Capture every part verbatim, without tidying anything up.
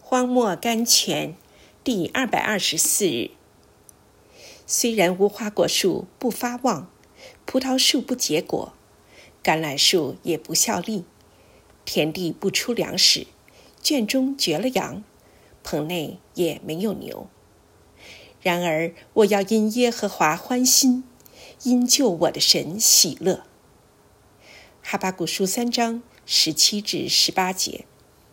荒漠甘泉第二百二十四日。虽然无花果树不发旺，葡萄树不结果，橄榄树也不效力，田地不出粮食，圈中绝了羊，棚内也没有牛。然而我要因耶和华欢心，因救我的神喜乐。哈巴谷书三章十七至十八节。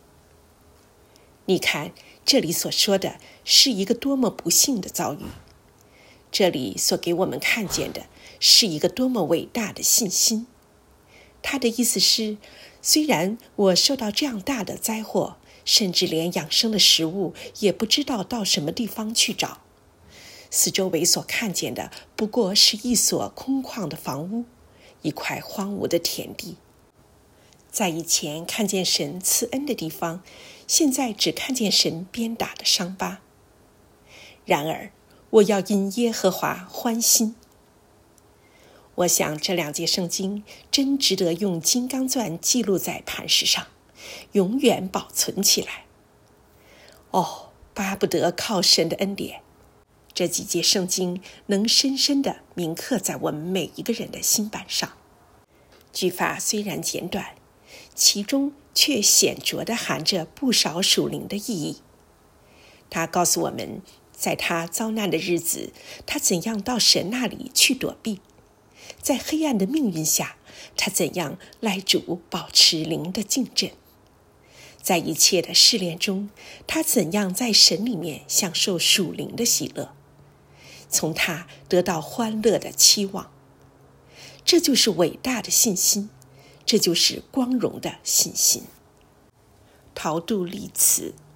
你看，这里所说的是一个多么不幸的遭遇，这里所给我们看见的是一个多么伟大的信心。他的意思是，虽然我受到这样大的灾祸，甚至连养生的食物也不知道到什么地方去找，四周围所看见的不过是一所空旷的房屋，一块荒芜的田地。在以前看见神赐恩的地方，现在只看见神鞭打的伤疤。然而我要因耶和华欢心。我想这两节圣经真值得用金刚钻记录在磐石上，永远保存起来。哦，巴不得靠神的恩典，这几节圣经能深深地铭刻在我们每一个人的心板上。句法虽然简短，其中却显著地含着不少属灵的意义。他告诉我们，在他遭难的日子，他怎样到神那里去躲避；在黑暗的命运下，他怎样赖主保持灵的静镇；在一切的试炼中，他怎样在神里面享受属灵的喜乐，从他得到欢乐的期望。这就是伟大的信心，这就是光荣的信心。陶杜立词。